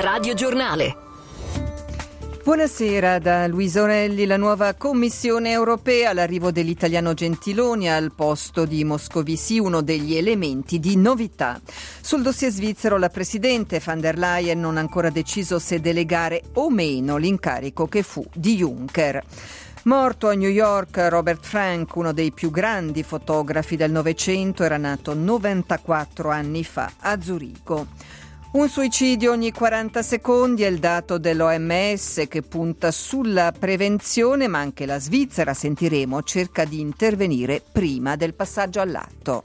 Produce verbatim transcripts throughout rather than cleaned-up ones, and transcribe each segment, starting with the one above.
Radio Giornale. Buonasera da Luisa Orelli. La nuova Commissione europea, l'arrivo dell'italiano Gentiloni al posto di Moscovici, uno degli elementi di novità. Sul dossier svizzero la Presidente von der Leyen non ha ancora deciso se delegare o meno l'incarico che fu di Juncker. Morto a New York Robert Frank, uno dei più grandi fotografi del Novecento, era nato novantaquattro anni fa a Zurigo. Un suicidio ogni quaranta secondi è il dato dell'O M S che punta sulla prevenzione, ma anche la Svizzera, sentiremo, cerca di intervenire prima del passaggio all'atto.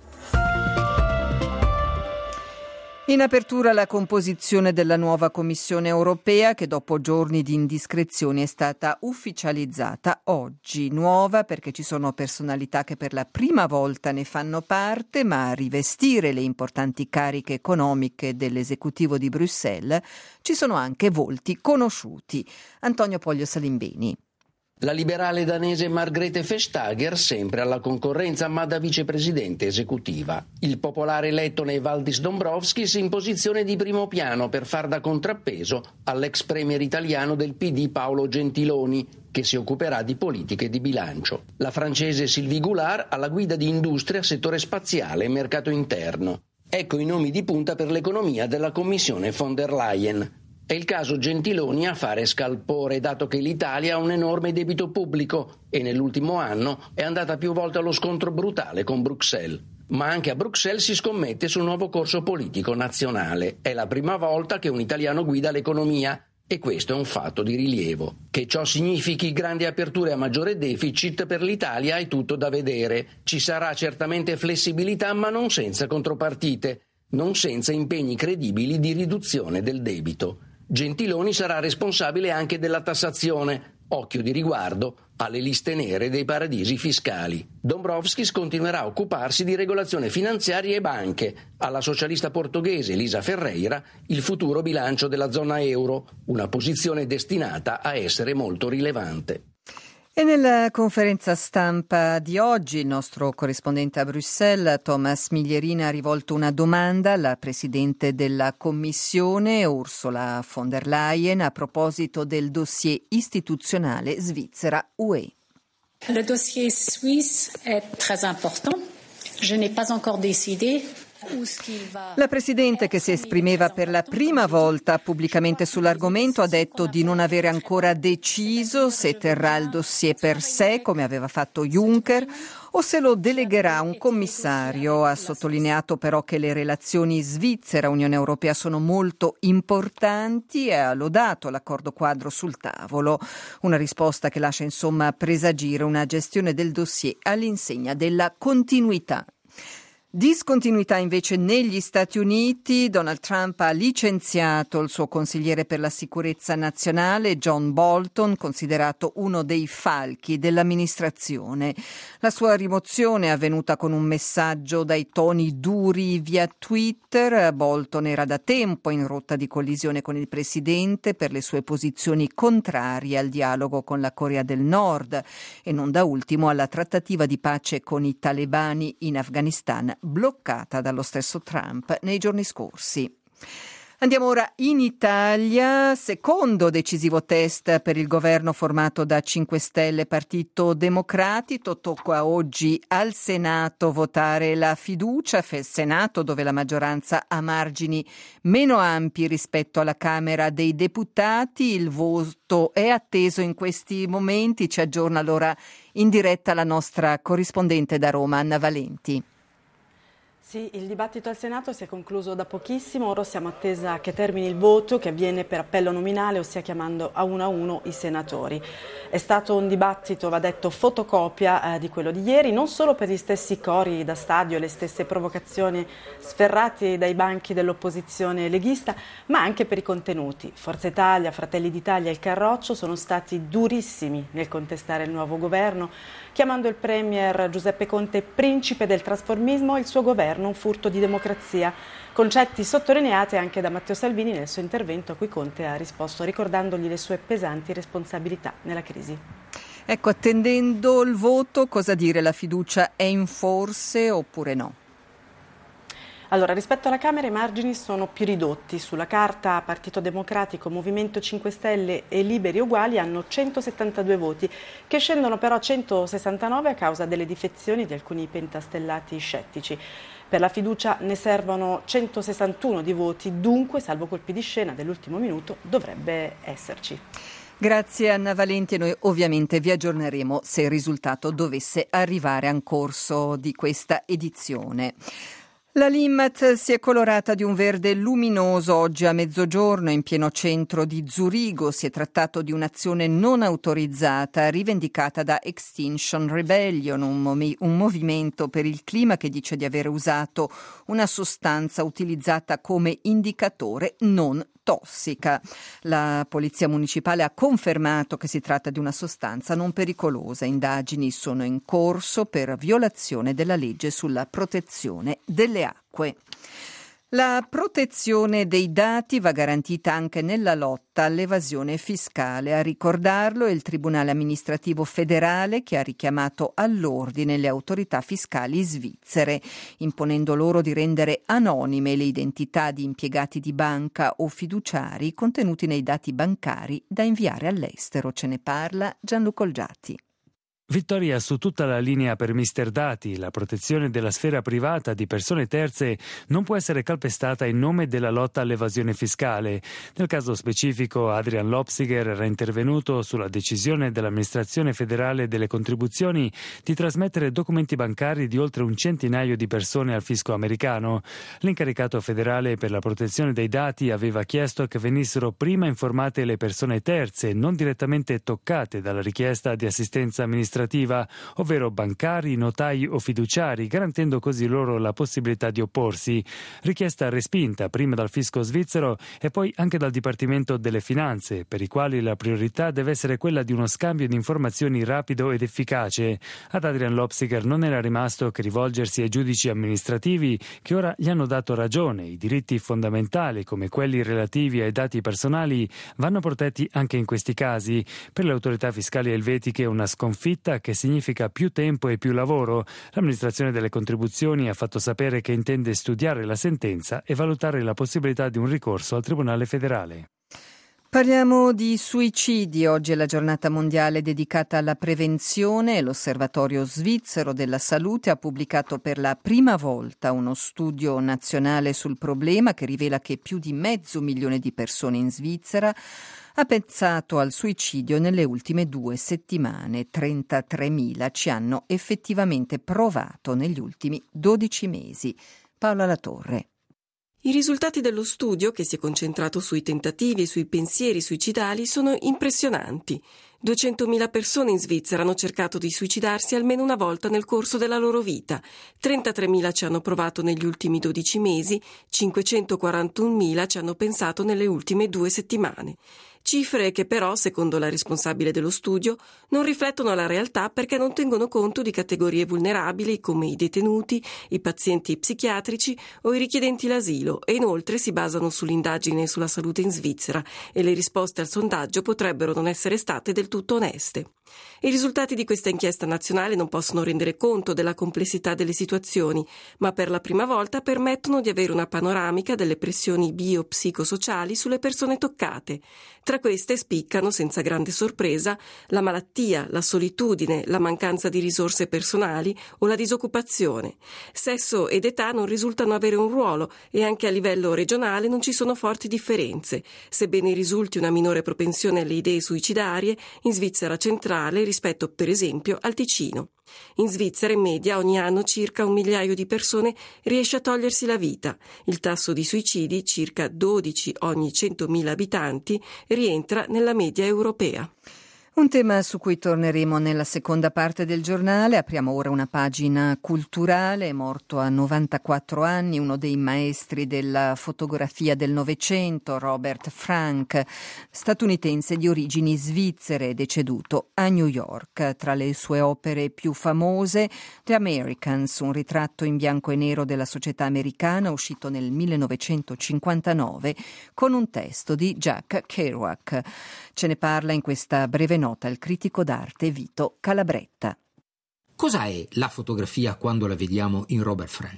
In apertura la composizione della nuova Commissione europea che dopo giorni di indiscrezioni è stata ufficializzata oggi. Nuova perché ci sono personalità che per la prima volta ne fanno parte, ma a rivestire le importanti cariche economiche dell'esecutivo di Bruxelles ci sono anche volti conosciuti. Antonio Poglio Salimbeni. La liberale danese Margrethe Vestager sempre alla concorrenza ma da vicepresidente esecutiva. Il popolare lettone Valdis Dombrovskis in posizione di primo piano per far da contrappeso all'ex premier italiano del P D Paolo Gentiloni, che si occuperà di politiche di bilancio. La francese Sylvie Goulard alla guida di industria, settore spaziale e mercato interno. Ecco i nomi di punta per l'economia della Commissione von der Leyen. È il caso Gentiloni a fare scalpore, dato che l'Italia ha un enorme debito pubblico e nell'ultimo anno è andata più volte allo scontro brutale con Bruxelles. Ma anche a Bruxelles si scommette sul nuovo corso politico nazionale. È la prima volta che un italiano guida l'economia e questo è un fatto di rilievo. Che ciò significhi grandi aperture a maggiore deficit per l'Italia è tutto da vedere. Ci sarà certamente flessibilità ma non senza contropartite, non senza impegni credibili di riduzione del debito. Gentiloni sarà responsabile anche della tassazione, occhio di riguardo alle liste nere dei paradisi fiscali. Dombrovskis continuerà a occuparsi di regolazione finanziaria e banche, alla socialista portoghese Elisa Ferreira il futuro bilancio della zona euro, una posizione destinata a essere molto rilevante. E nella conferenza stampa di oggi il nostro corrispondente a Bruxelles, Thomas Miglierina, ha rivolto una domanda alla Presidente della Commissione, Ursula von der Leyen, a proposito del dossier istituzionale Svizzera-U E. Le dossier suisse est très important. Je n'ai pas encore décidé. La Presidente, che si esprimeva per la prima volta pubblicamente sull'argomento, ha detto di non avere ancora deciso se terrà il dossier per sé, come aveva fatto Juncker, o se lo delegherà un commissario. Ha sottolineato però che le relazioni Svizzera-Unione Europea sono molto importanti e ha lodato l'accordo quadro sul tavolo. Una risposta che lascia insomma presagire una gestione del dossier all'insegna della continuità. Discontinuità invece negli Stati Uniti. Donald Trump ha licenziato il suo consigliere per la sicurezza nazionale, John Bolton, considerato uno dei falchi dell'amministrazione. La sua rimozione è avvenuta con un messaggio dai toni duri via Twitter. Bolton era da tempo in rotta di collisione con il presidente per le sue posizioni contrarie al dialogo con la Corea del Nord e non da ultimo alla trattativa di pace con i talebani in Afghanistan, bloccata dallo stesso Trump nei giorni scorsi. Andiamo ora in Italia, secondo decisivo test per il governo formato da cinque Stelle e Partito Democratico. Tocca oggi al Senato votare la fiducia, Senato dove la maggioranza ha margini meno ampi rispetto alla Camera dei Deputati. Il voto è atteso in questi momenti, ci aggiorna allora in diretta la nostra corrispondente da Roma, Anna Valenti. Sì, il dibattito al Senato si è concluso da pochissimo, ora siamo attesa che termini il voto che avviene per appello nominale, ossia chiamando a uno a uno i senatori. È stato un dibattito, va detto, fotocopia eh, di quello di ieri, non solo per gli stessi cori da stadio e le stesse provocazioni sferrate dai banchi dell'opposizione leghista, ma anche per i contenuti. Forza Italia, Fratelli d'Italia e il Carroccio sono stati durissimi nel contestare il nuovo governo, chiamando il premier Giuseppe Conte principe del trasformismo e il suo governo un furto di democrazia, concetti sottolineati anche da Matteo Salvini nel suo intervento a cui Conte ha risposto ricordandogli le sue pesanti responsabilità nella crisi. Ecco, attendendo il voto, cosa dire? La fiducia è in forse oppure no? Allora, rispetto alla Camera i margini sono più ridotti. Sulla carta Partito Democratico, Movimento cinque Stelle e Liberi Uguali hanno centosettantadue voti, che scendono però a centosessantanove a causa delle difezioni di alcuni pentastellati scettici. Per la fiducia ne servono centosessantuno di voti, dunque, salvo colpi di scena dell'ultimo minuto, dovrebbe esserci. Grazie Anna Valenti, e noi ovviamente vi aggiorneremo se il risultato dovesse arrivare in corso di questa edizione. La Limmat si è colorata di un verde luminoso oggi a mezzogiorno in pieno centro di Zurigo. Si è trattato di un'azione non autorizzata rivendicata da Extinction Rebellion, un, movi- un movimento per il clima che dice di aver usato una sostanza utilizzata come indicatore non tossica. La polizia municipale ha confermato che si tratta di una sostanza non pericolosa. Indagini sono in corso per violazione della legge sulla protezione delle acque. La protezione dei dati va garantita anche nella lotta all'evasione fiscale. A ricordarlo è il Tribunale amministrativo federale, che ha richiamato all'ordine le autorità fiscali svizzere, imponendo loro di rendere anonime le identità di impiegati di banca o fiduciari contenuti nei dati bancari da inviare all'estero. Ce ne parla Gianluca Olgiati. Vittoria su tutta la linea per Mister Dati. La protezione della sfera privata di persone terze non può essere calpestata in nome della lotta all'evasione fiscale. Nel caso specifico, Adrian Lopsiger era intervenuto sulla decisione dell'amministrazione federale delle contribuzioni di trasmettere documenti bancari di oltre un centinaio di persone al fisco americano. L'incaricato federale per la protezione dei dati aveva chiesto che venissero prima informate le persone terze, non direttamente toccate dalla richiesta di assistenza amministrativa, ovvero bancari, notai o fiduciari, garantendo così loro la possibilità di opporsi. Richiesta respinta prima dal fisco svizzero e poi anche dal Dipartimento delle Finanze, per i quali la priorità deve essere quella di uno scambio di informazioni rapido ed efficace. Ad Adrian Lopsiger non era rimasto che rivolgersi ai giudici amministrativi, che ora gli hanno dato ragione. I diritti fondamentali, come quelli relativi ai dati personali, vanno protetti anche in questi casi. Per le autorità fiscali elvetiche una sconfitta che significa più tempo e più lavoro. L'amministrazione delle contribuzioni ha fatto sapere che intende studiare la sentenza e valutare la possibilità di un ricorso al Tribunale federale. Parliamo di suicidi. Oggi è la giornata mondiale dedicata alla prevenzione. L'Osservatorio svizzero della salute ha pubblicato per la prima volta uno studio nazionale sul problema che rivela che più di mezzo milione di persone in Svizzera ha pensato al suicidio nelle ultime due settimane. trentatremila ci hanno effettivamente provato negli ultimi dodici mesi. Paola Latorre. I risultati dello studio, che si è concentrato sui tentativi e sui pensieri suicidali, sono impressionanti. duecentomila persone in Svizzera hanno cercato di suicidarsi almeno una volta nel corso della loro vita. trentatremila ci hanno provato negli ultimi dodici mesi, cinquecentoquarantunomila ci hanno pensato nelle ultime due settimane. Cifre che però, secondo la responsabile dello studio, non riflettono la realtà perché non tengono conto di categorie vulnerabili come i detenuti, i pazienti psichiatrici o i richiedenti l'asilo, e inoltre si basano sull'indagine sulla salute in Svizzera e le risposte al sondaggio potrebbero non essere state del tutto oneste. I risultati di questa inchiesta nazionale non possono rendere conto della complessità delle situazioni, ma per la prima volta permettono di avere una panoramica delle pressioni biopsicosociali sulle persone toccate. Tra queste spiccano, senza grande sorpresa, la malattia, la solitudine, la mancanza di risorse personali o la disoccupazione. Sesso ed età non risultano avere un ruolo e anche a livello regionale non ci sono forti differenze, sebbene risulti una minore propensione alle idee suicidarie in Svizzera centrale rispetto per esempio al Ticino. In Svizzera in media ogni anno circa un migliaio di persone riesce a togliersi la vita. Il tasso di suicidi, circa dodici ogni centomila abitanti, rientra nella media europea. Un tema su cui torneremo nella seconda parte del giornale. Apriamo ora una pagina culturale. È morto a novantaquattro anni uno dei maestri della fotografia del Novecento, Robert Frank, statunitense di origini svizzere, deceduto a New York. Tra le sue opere più famose, The Americans, un ritratto in bianco e nero della società americana, uscito nel millenovecentocinquantanove, con un testo di Jack Kerouac. Ce ne parla in questa breve nota il critico d'arte Vito Calabretta. Cosa è la fotografia quando la vediamo in Robert Frank?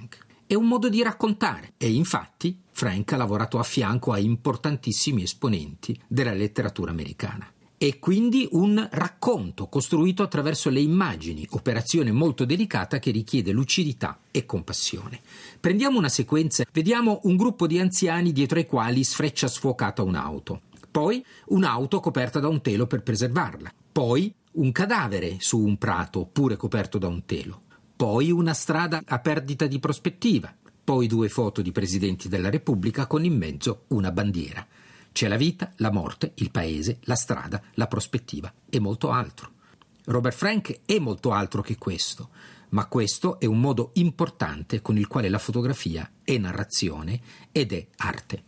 è un modo di raccontare e infatti Frank ha lavorato a fianco a importantissimi esponenti della letteratura americana. È quindi un racconto costruito attraverso le immagini, operazione molto delicata che richiede lucidità e compassione. Prendiamo una sequenza, vediamo un gruppo di anziani dietro ai quali sfreccia sfuocata un'auto, poi un'auto coperta da un telo per preservarla, poi un cadavere su un prato pure coperto da un telo, poi una strada a perdita di prospettiva, poi due foto di presidenti della Repubblica con in mezzo una bandiera. C'è la vita, la morte, il paese, la strada, la prospettiva e molto altro. Robert Frank è molto altro che questo, ma questo è un modo importante con il quale la fotografia è narrazione ed è arte.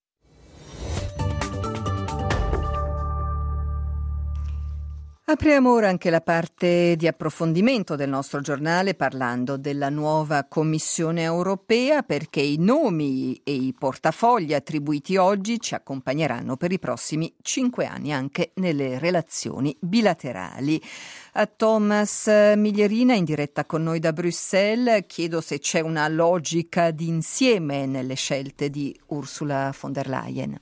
Apriamo ora anche la parte di approfondimento del nostro giornale parlando della nuova Commissione europea, perché i nomi e i portafogli attribuiti oggi ci accompagneranno per i prossimi cinque anni anche nelle relazioni bilaterali. A Thomas Miglierina, in diretta con noi da Bruxelles, chiedo se c'è una logica di insieme nelle scelte di Ursula von der Leyen.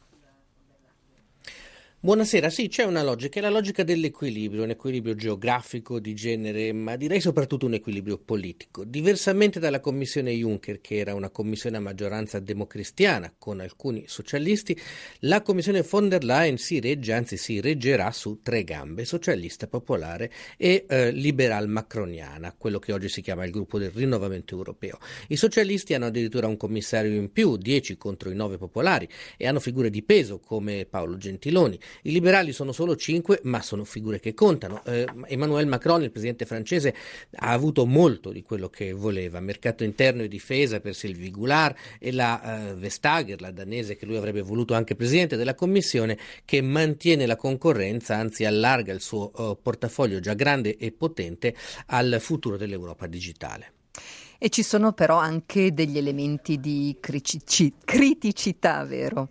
Buonasera, sì, c'è una logica, è la logica dell'equilibrio, un equilibrio geografico, di genere, ma direi soprattutto un equilibrio politico. Diversamente dalla commissione Juncker, che era una commissione a maggioranza democristiana con alcuni socialisti, la commissione von der Leyen si regge, anzi si reggerà su tre gambe, socialista, popolare e eh, liberal macroniana, quello che oggi si chiama il gruppo del rinnovamento europeo. I socialisti hanno addirittura un commissario in più, dieci contro i nove popolari, e hanno figure di peso come Paolo Gentiloni. I liberali sono solo cinque, ma sono figure che contano. Eh, Emmanuel Macron, il presidente francese, ha avuto molto di quello che voleva: mercato interno e difesa per Sylvie Goulard, e la eh, Vestager, la danese, che lui avrebbe voluto anche presidente della Commissione, che mantiene la concorrenza, anzi allarga il suo eh, portafoglio già grande e potente al futuro dell'Europa digitale. E ci sono però anche degli elementi di criticità, vero?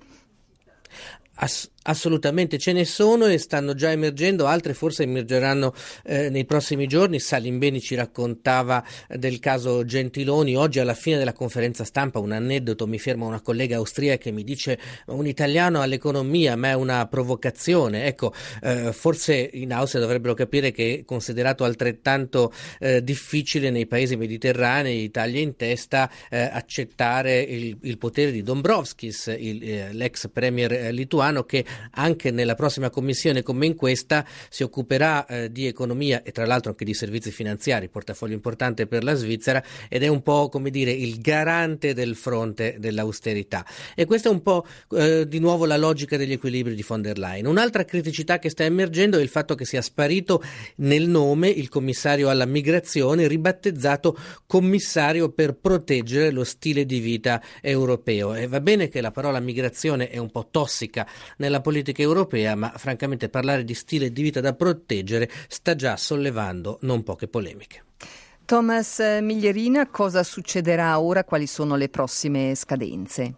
Ass- assolutamente ce ne sono e stanno già emergendo, altre forse emergeranno eh, nei prossimi giorni. Salimbeni ci raccontava del caso Gentiloni. Oggi alla fine della conferenza stampa, un aneddoto, mi ferma una collega austriaca che mi dice: un italiano all'economia, ma è una provocazione. Ecco, eh, forse in Austria dovrebbero capire che è considerato altrettanto eh, difficile nei paesi mediterranei, Italia in testa, eh, accettare il, il potere di Dombrovskis, il, eh, l'ex premier eh, lituano, che anche nella prossima commissione come in questa si occuperà eh, di economia e tra l'altro anche di servizi finanziari, portafoglio importante per la Svizzera, ed è un po', come dire, il garante del fronte dell'austerità. E questa è un po' eh, di nuovo la logica degli equilibri di von der Leyen. Un'altra criticità che sta emergendo è il fatto che sia sparito nel nome il commissario alla migrazione, ribattezzato commissario per proteggere lo stile di vita europeo. E va bene che la parola migrazione è un po' tossica nella politica europea, ma francamente parlare di stile di vita da proteggere sta già sollevando non poche polemiche. Thomas Miglierina, cosa succederà ora? Quali sono le prossime scadenze?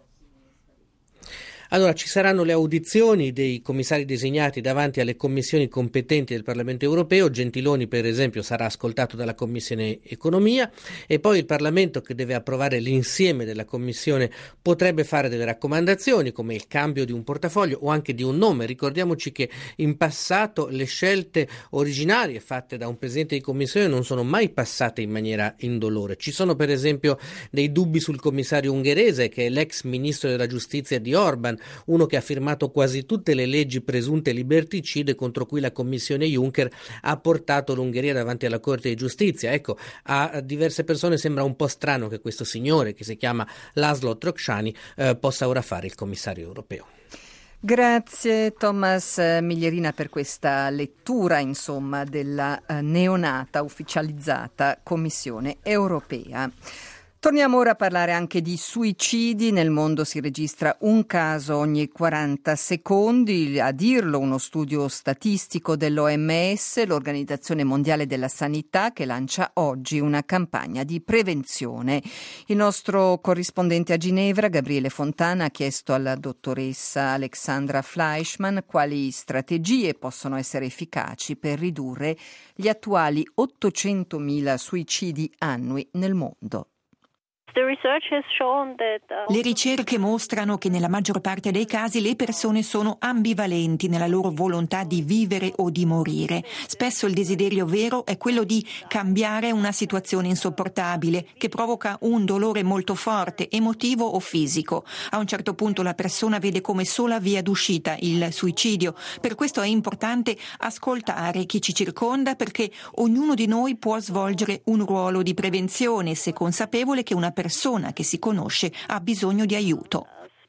Allora, ci saranno le audizioni dei commissari designati davanti alle commissioni competenti del Parlamento europeo. Gentiloni, per esempio, sarà ascoltato dalla Commissione Economia, e poi il Parlamento, che deve approvare l'insieme della Commissione, potrebbe fare delle raccomandazioni come il cambio di un portafoglio o anche di un nome. Ricordiamoci che in passato le scelte originarie fatte da un Presidente di Commissione non sono mai passate in maniera indolore. Ci sono per esempio dei dubbi sul commissario ungherese, che è l'ex ministro della giustizia di Orban, uno che ha firmato quasi tutte le leggi presunte liberticide contro cui la commissione Juncker ha portato l'Ungheria davanti alla Corte di Giustizia. Ecco, a diverse persone sembra un po' strano che questo signore, che si chiama Laszlo Trokshani, eh, possa ora fare il commissario europeo. Grazie Thomas Miglierina per questa lettura, insomma, della eh, neonata ufficializzata Commissione europea. Torniamo ora a parlare anche di suicidi. Nel mondo si registra un caso ogni quaranta secondi, a dirlo uno studio statistico dell'O M S, l'Organizzazione Mondiale della Sanità, che lancia oggi una campagna di prevenzione. Il nostro corrispondente a Ginevra, Gabriele Fontana, ha chiesto alla dottoressa Alexandra Fleischmann quali strategie possono essere efficaci per ridurre gli attuali ottocentomila suicidi annui nel mondo. Le ricerche mostrano che nella maggior parte dei casi le persone sono ambivalenti nella loro volontà di vivere o di morire. Spesso il desiderio vero è quello di cambiare una situazione insopportabile che provoca un dolore molto forte, emotivo o fisico. A un certo punto la persona vede come sola via d'uscita il suicidio. Per questo è importante ascoltare chi ci circonda, perché ognuno di noi può svolgere un ruolo di prevenzione se consapevole che una persona che si conosce ha bisogno di aiuto.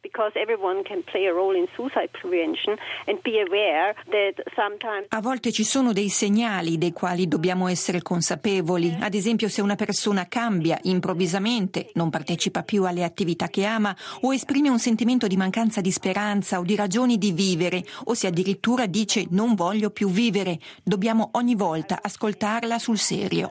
A volte ci sono dei segnali dei quali dobbiamo essere consapevoli. Ad esempio, se una persona cambia improvvisamente, non partecipa più alle attività che ama o esprime un sentimento di mancanza di speranza o di ragioni di vivere, o se addirittura dice non voglio più vivere, dobbiamo ogni volta ascoltarla sul serio.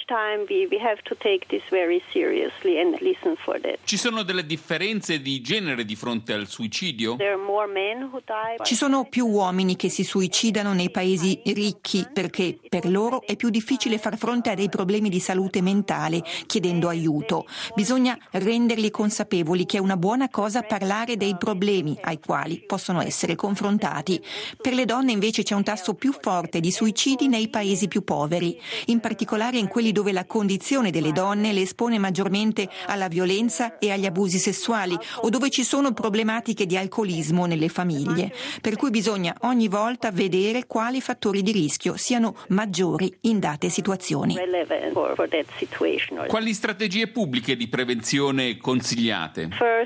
Ci sono delle differenze di genere di fronte al suicidio? Ci sono più uomini che si suicidano nei paesi ricchi perché per loro è più difficile far fronte a dei problemi di salute mentale chiedendo aiuto. Bisogna renderli consapevoli che è una buona cosa parlare dei problemi ai quali possono essere confrontati. Per le donne invece c'è un tasso più forte di suicidi nei paesi più poveri, in particolare in quelli dove la condizione delle donne le espone maggiormente alla violenza e agli abusi sessuali o dove ci sono problematiche di alcolismo nelle famiglie, per cui bisogna ogni volta vedere quali fattori di rischio siano maggiori in date situazioni. Quali strategie pubbliche di prevenzione consigliate?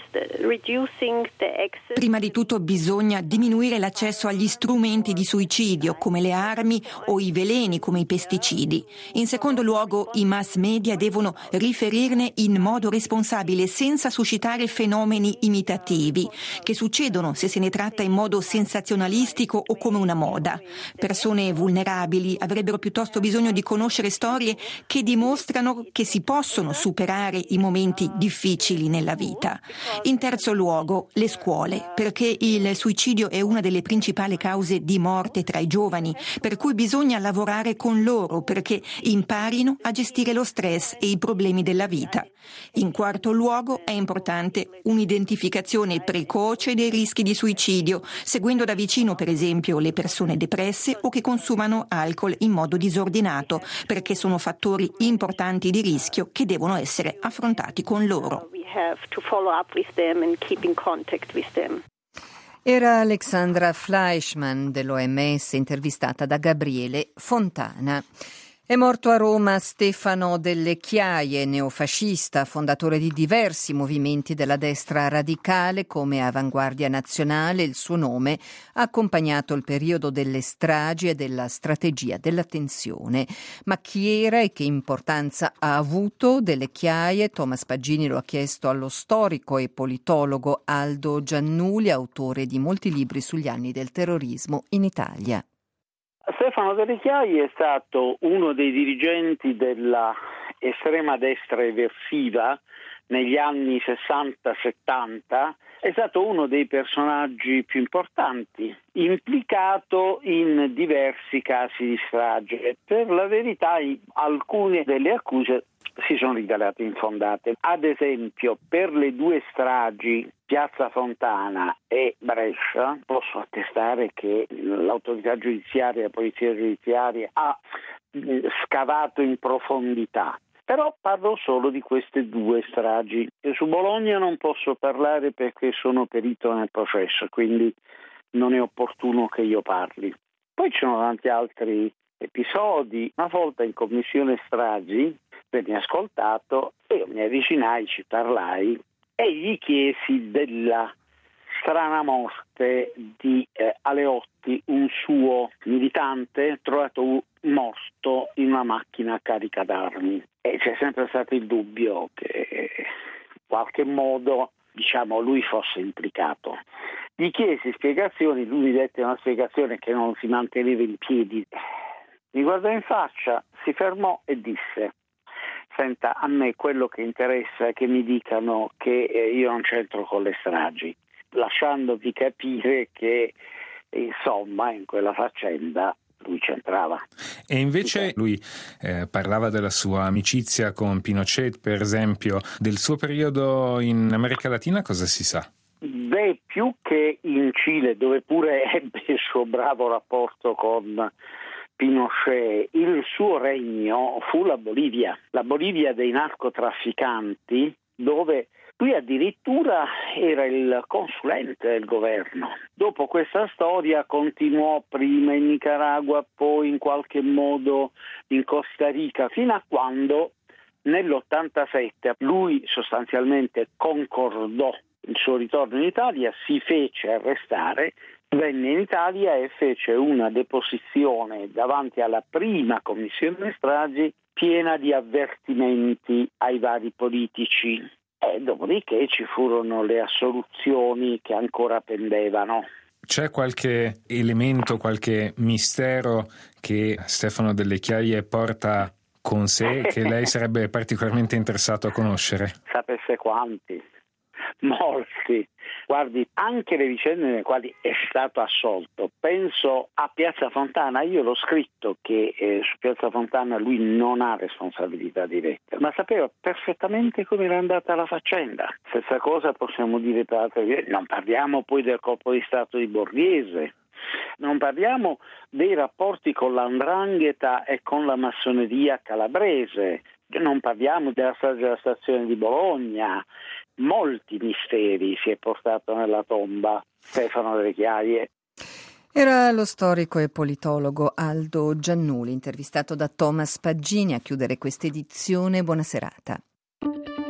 Prima di tutto bisogna diminuire l'accesso agli strumenti di suicidio come le armi o i veleni come i pesticidi. In secondo luogo, i mass media devono riferirne in modo responsabile senza suscitare fenomeni imitativi che succedono se se ne tratta in modo sensazionalistico o come una moda. Persone vulnerabili avrebbero piuttosto bisogno di conoscere storie che dimostrano che si possono superare i momenti difficili nella vita. In terzo luogo, le scuole, perché il suicidio è una delle principali cause di morte tra i giovani, per cui bisogna lavorare con loro perché imparino a gestire lo stress e i problemi della vita. In quarto luogo, è importante un'identificazione precoce dei rischi di suicidio, seguendo da vicino per esempio le persone depresse o che consumano alcol in modo disordinato, perché sono fattori importanti di rischio che devono essere affrontati con loro. Era Alexandra Fleischmann dell'O M S intervistata da Gabriele Fontana. È morto a Roma Stefano Delle Chiaie, neofascista, fondatore di diversi movimenti della destra radicale come Avanguardia Nazionale. Il suo nome ha accompagnato il periodo delle stragi e della strategia della tensione. Ma chi era e che importanza ha avuto Delle Chiaie? Thomas Pagini lo ha chiesto allo storico e politologo Aldo Giannuli, autore di molti libri sugli anni del terrorismo in Italia. Stefano Delle Chiaie è stato uno dei dirigenti della estrema destra eversiva negli anni sessanta settanta, è stato uno dei personaggi più importanti, implicato in diversi casi di strage. Per la verità, alcune delle accuse si sono rivelate infondate. Ad esempio, per le due stragi, Piazza Fontana e Brescia, posso attestare che l'autorità giudiziaria, la polizia giudiziaria ha scavato in profondità. Però parlo solo di queste due stragi. E su Bologna non posso parlare perché sono perito nel processo, quindi non è opportuno che io parli. Poi ci sono tanti altri episodi. Una volta in commissione stragi venne ascoltato e io mi avvicinai, ci parlai e gli chiesi della strana morte di eh, Aleotti, un suo militante trovato morto in una macchina carica d'armi. E c'è sempre stato il dubbio che in qualche modo, diciamo, lui fosse implicato. Gli chiesi spiegazioni, lui mi dette una spiegazione che non si manteneva in piedi. Mi guardò in faccia, si fermò e disse: senta, a me quello che interessa è che mi dicano che eh, io non c'entro con le stragi, lasciandovi capire che insomma in quella faccenda lui c'entrava. E invece lui eh, parlava della sua amicizia con Pinochet, per esempio, del suo periodo in America Latina, cosa si sa? Beh, più che in Cile, dove pure ebbe il suo bravo rapporto con Pinochet, il suo regno fu la Bolivia, la Bolivia dei narcotrafficanti, dove lui addirittura era il consulente del governo. Dopo questa storia continuò prima in Nicaragua, poi in qualche modo in Costa Rica, fino a quando nell'ottantasette lui sostanzialmente concordò il suo ritorno in Italia, si fece arrestare, venne in Italia e fece una deposizione davanti alla prima commissione stragi piena di avvertimenti ai vari politici. E dopodiché ci furono le assoluzioni che ancora pendevano. C'è qualche elemento, qualche mistero che Stefano Delle Chiaie porta con sé che lei sarebbe particolarmente interessato a conoscere? Sapesse quanti? Molti. Guardi, anche le vicende nelle quali è stato assolto, penso a Piazza Fontana. Io l'ho scritto che eh, su Piazza Fontana lui non ha responsabilità diretta, ma sapeva perfettamente come era andata la faccenda. Stessa cosa possiamo dire per altre. Non parliamo poi del colpo di Stato di Borghese, non parliamo dei rapporti con la 'ndrangheta e con la massoneria calabrese, non parliamo della strage della stazione di Bologna. Molti misteri si è portato nella tomba Stefano Delle Chiaie. Era lo storico e politologo Aldo Giannuli, intervistato da Thomas Paggini. A chiudere questa edizione. Buona serata.